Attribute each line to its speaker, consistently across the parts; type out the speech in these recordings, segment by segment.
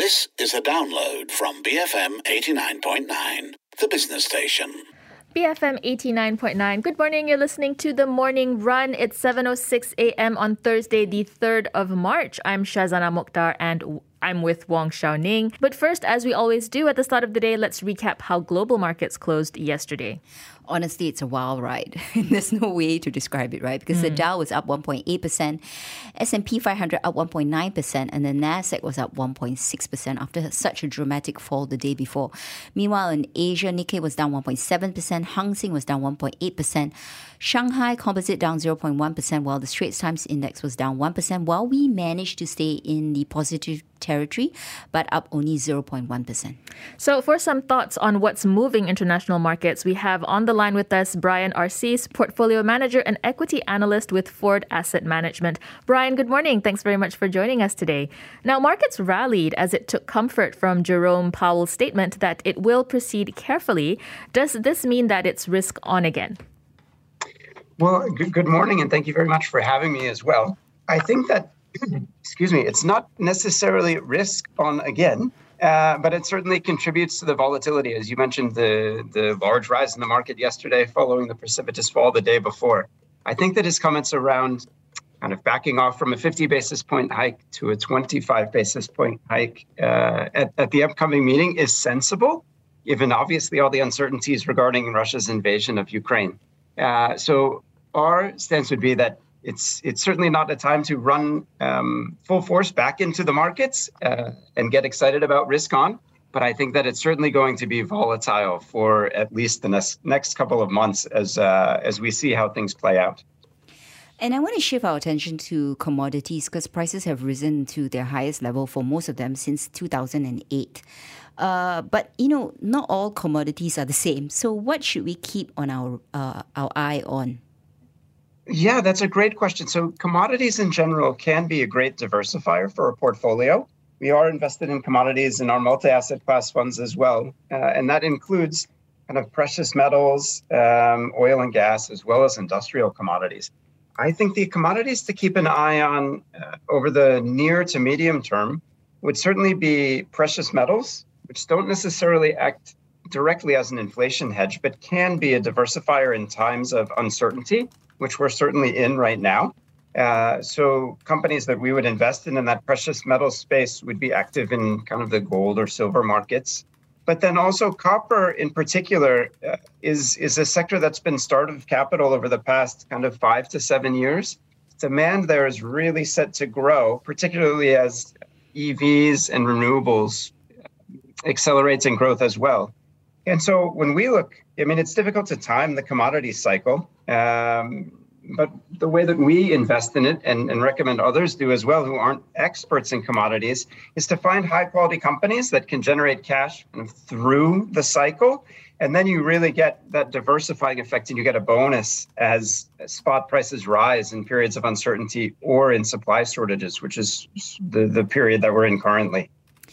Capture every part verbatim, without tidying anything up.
Speaker 1: This is a download from B F M eighty-nine point nine, the business station.
Speaker 2: B F M eighty-nine point nine. Good morning. You're listening to The Morning Run. It's seven oh six a.m. on Thursday, the third of March. I'm Shazana Mokhtar and I'm with Wong Shao Ning. But first, as we always do at the start of the day, let's recap how global markets closed yesterday.
Speaker 3: Honestly, it's a wild ride. There's no way to describe it, right? Because mm. the Dow was up one point eight percent, S and P five hundred up one point nine percent, and the Nasdaq was up one point six percent after such a dramatic fall the day before. Meanwhile, in Asia, Nikkei was down one point seven percent, Hang Seng was down one point eight percent, Shanghai Composite down zero point one percent, while the Straits Times Index was down one percent, while we managed to stay in the positive territory, but up only zero point one percent.
Speaker 2: So for some thoughts on what's moving international markets, we have on the line with us Brian Arcis, Portfolio Manager and Equity Analyst with Ford Asset Management. Brian, good morning. Thanks very much for joining us today. Now, markets rallied as it took comfort from Jerome Powell's statement that it will proceed carefully. Does this mean that it's risk on again?
Speaker 4: Well, good, good morning, and thank you very much for having me as well. I think that, excuse me, it's not necessarily risk on again. Uh, but it certainly contributes to the volatility. As you mentioned, the, the large rise in the market yesterday following the precipitous fall the day before. I think that his comments around kind of backing off from a fifty basis point hike to a twenty-five basis point hike uh, at, at the upcoming meeting is sensible, given obviously all the uncertainties regarding Russia's invasion of Ukraine. Uh, so our stance would be that It's it's certainly not a time to run um, full force back into the markets uh, and get excited about risk on. But I think that it's certainly going to be volatile for at least the next, next couple of months as uh, as we see how things play out.
Speaker 3: And I want to shift our attention to commodities because prices have risen to their highest level for most of them since two thousand eight. Uh, but, you know, not all commodities are the same. So what should we keep on our uh, our eye on?
Speaker 4: Yeah, that's a great question. So commodities in general can be a great diversifier for a portfolio. We are invested in commodities in our multi-asset class funds as well. Uh, and that includes kind of precious metals, um, oil and gas, as well as industrial commodities. I think the commodities to keep an eye on uh, over the near to medium term would certainly be precious metals, which don't necessarily act directly as an inflation hedge, but can be a diversifier in times of uncertainty, which we're certainly in right now. Uh, so companies that we would invest in in that precious metal space would be active in kind of the gold or silver markets. But then also copper in particular uh, is, is a sector that's been starved of capital over the past kind of five to seven years. Demand there is really set to grow, particularly as E Vs and renewables accelerates in growth as well. And so when we look, I mean, it's difficult to time the commodity cycle, um, but the way that we invest in it and, and recommend others do as well who aren't experts in commodities is to find high quality companies that can generate cash kind of through the cycle. And then you really get that diversifying effect and you get a bonus as spot prices rise in periods of uncertainty or in supply shortages, which is the, the period that we're in currently.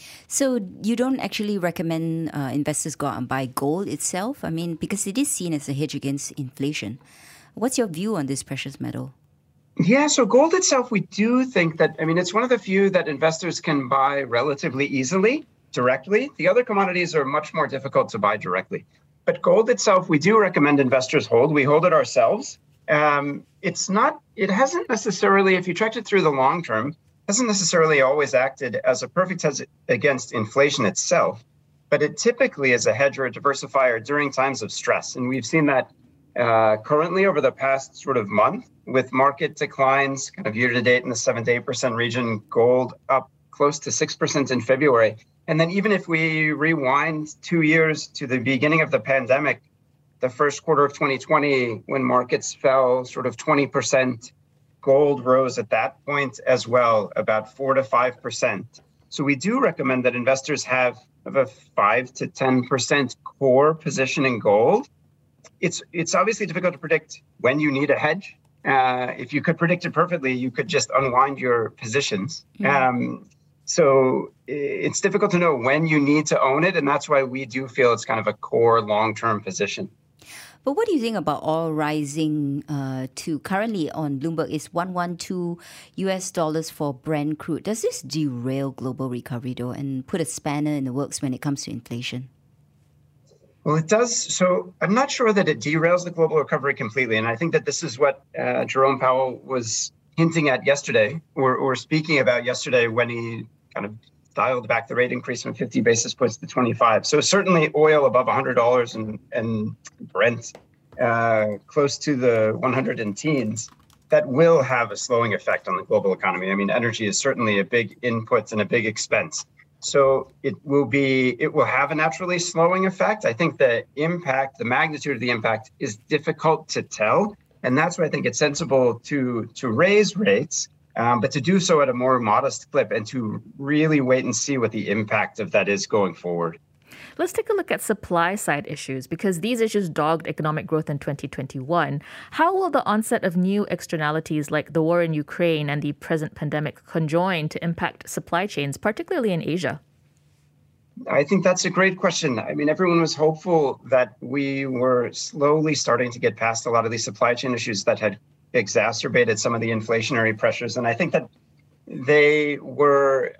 Speaker 3: So you don't actually recommend uh, investors go out and buy gold itself? I mean, because it is seen as a hedge against inflation. What's your view on this precious metal?
Speaker 4: Yeah, so gold itself, we do think that, I mean, it's one of the few that investors can buy relatively easily, directly. The other commodities are much more difficult to buy directly. But gold itself, we do recommend investors hold. We hold it ourselves. Um, it's not, it hasn't necessarily, if you tracked it through the long term, hasn't necessarily always acted as a perfect hedge against inflation itself, but it typically is a hedge or a diversifier during times of stress. And we've seen that uh, currently over the past sort of month with market declines kind of year to date in the seven to eight percent region, gold up close to six percent in February. And then even if we rewind two years to the beginning of the pandemic, the first quarter of twenty twenty, when markets fell sort of twenty percent, gold rose at that point as well, about four to five percent. So we do recommend that investors have a five to ten percent core position in gold. It's it's obviously difficult to predict when you need a hedge. Uh, if you could predict it perfectly, you could just unwind your positions. Mm-hmm. Um, so it's difficult to know when you need to own it. And that's why we do feel it's kind of a core long-term position.
Speaker 3: But what do you think about oil rising uh, to currently on Bloomberg is one hundred twelve U S dollars for Brent crude? Does this derail global recovery though and put a spanner in the works when it comes to inflation?
Speaker 4: Well, it does. So I'm not sure that it derails the global recovery completely. And I think that this is what uh, Jerome Powell was hinting at yesterday or, or speaking about yesterday when he kind of dialed back the rate increase from fifty basis points to twenty-five. So certainly oil above one hundred dollars and, and Brent uh, close to the one hundred in teens, that will have a slowing effect on the global economy. I mean, energy is certainly a big input and a big expense. So it will be, it will have a naturally slowing effect. I think the impact, the magnitude of the impact is difficult to tell. And that's why I think it's sensible to, to raise rates, um, but to do so at a more modest clip and to really wait and see what the impact of that is going forward.
Speaker 2: Let's take a look at supply side issues because these issues dogged economic growth in twenty twenty-one. How will the onset of new externalities like the war in Ukraine and the present pandemic conjoin to impact supply chains, particularly in Asia?
Speaker 4: I think that's a great question. I mean, everyone was hopeful that we were slowly starting to get past a lot of these supply chain issues that had exacerbated some of the inflationary pressures. And I think that they were...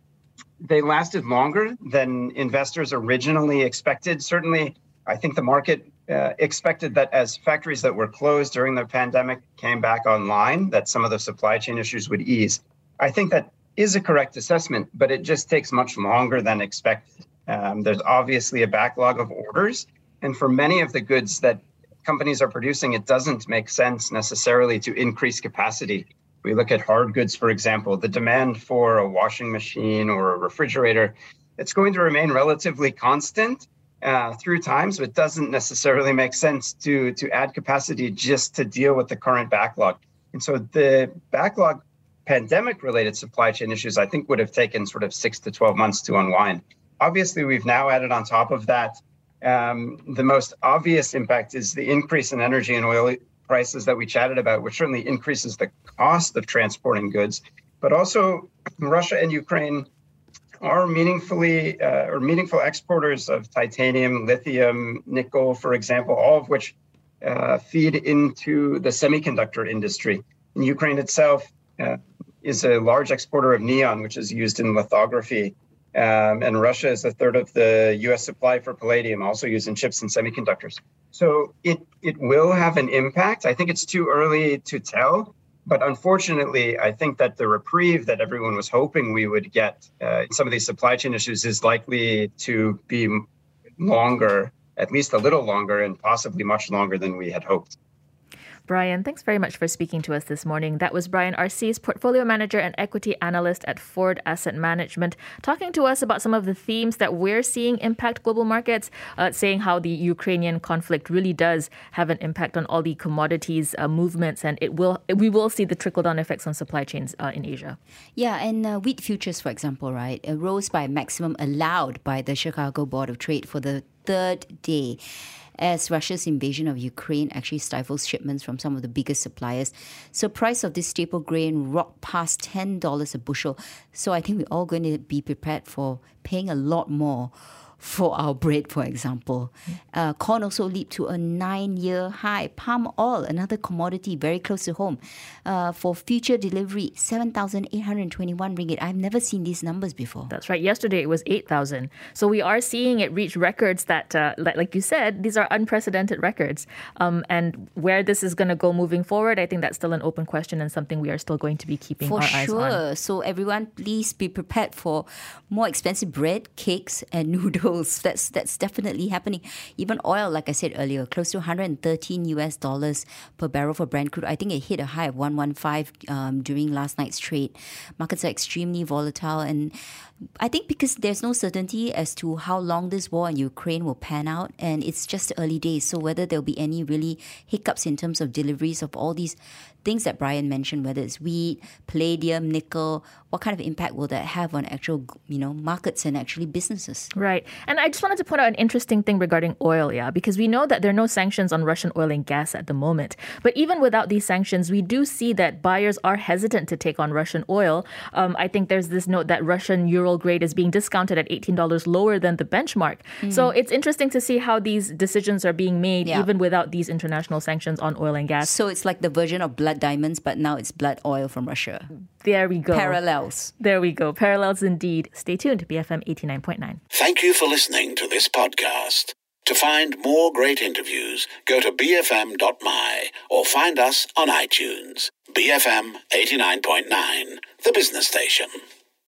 Speaker 4: They lasted longer than investors originally expected. Certainly, I think the market uh, expected that as factories that were closed during the pandemic came back online, that some of the supply chain issues would ease. I think that is a correct assessment, but it just takes much longer than expected. Um, there's obviously a backlog of orders. And for many of the goods that companies are producing, it doesn't make sense necessarily to increase capacity. We look at hard goods, for example, the demand for a washing machine or a refrigerator, it's going to remain relatively constant uh, through time. So it doesn't necessarily make sense to, to add capacity just to deal with the current backlog. And so the backlog pandemic-related supply chain issues, I think, would have taken sort of six to twelve months to unwind. Obviously, we've now added on top of that. Um, the most obvious impact is the increase in energy and oil prices that we chatted about, which certainly increases the cost of transporting goods. But also, Russia and Ukraine are meaningfully uh, or meaningful exporters of titanium, lithium, nickel, for example, all of which uh, feed into the semiconductor industry. And Ukraine itself uh, is a large exporter of neon, which is used in lithography. Um, and Russia is a third of the U S supply for palladium, also used in chips and semiconductors. So it it will have an impact. I think it's too early to tell. But unfortunately, I think that the reprieve that everyone was hoping we would get uh, in some of these supply chain issues is likely to be longer, at least a little longer, and possibly much longer than we had hoped.
Speaker 2: Brian, thanks very much for speaking to us this morning. That was Brian Arcese, Portfolio Manager and Equity Analyst at Ford Asset Management, talking to us about some of the themes that we're seeing impact global markets, uh, saying how the Ukrainian conflict really does have an impact on all the commodities uh, movements, and it will we will see the trickle-down effects on supply chains uh, in Asia.
Speaker 3: Yeah, and uh, wheat futures, for example, right, it rose by a maximum allowed by the Chicago Board of Trade for the third day, as Russia's invasion of Ukraine actually stifles shipments from some of the biggest suppliers. So price of this staple grain rocked past ten dollars a bushel. So I think we're all going to be prepared for paying a lot more for our bread, for example. Uh, corn also leaped to a nine-year high. Palm oil, another commodity very close to home, uh, for future delivery, seven thousand eight hundred twenty-one ringgit. I've never seen these numbers before.
Speaker 2: That's right. Yesterday it was eight thousand. So we are seeing it reach records that, uh, like, like you said, these are unprecedented records. Um, and where this is going to go moving forward, I think that's still an open question and something we are still going to be keeping
Speaker 3: for
Speaker 2: our eyes
Speaker 3: sure.
Speaker 2: on.
Speaker 3: For sure. So everyone, please be prepared for more expensive bread, cakes, and noodles. That's that's definitely happening. Even oil, like I said earlier, close to one hundred thirteen U S dollars per barrel for Brent crude. I think it hit a high of one fifteen um, during last night's trade. Markets are extremely volatile, and I think because there's no certainty as to how long this war in Ukraine will pan out, and it's just early days. So whether there'll be any really hiccups in terms of deliveries of all these things that Brian mentioned, whether it's wheat, palladium, nickel, what kind of impact will that have on actual, you know, markets and actually businesses?
Speaker 2: Right. And I just wanted to point out an interesting thing regarding oil, yeah, because we know that there are no sanctions on Russian oil and gas at the moment. But even without these sanctions, we do see that buyers are hesitant to take on Russian oil. Um, I think there's this note that Russian Ural grade is being discounted at eighteen dollars lower than the benchmark. Mm. So it's interesting to see how these decisions are being made yeah. even without these international sanctions on oil and gas.
Speaker 3: So it's like the version of blood diamonds, but now it's blood oil from Russia.
Speaker 2: There we go.
Speaker 3: Parallels.
Speaker 2: There we go. Parallels indeed. Stay tuned to B F M eighty-nine point nine.
Speaker 1: Thank you for listening to this podcast. To find more great interviews, go to b f m dot m y or find us on iTunes. B F M eighty-nine point nine, the business station.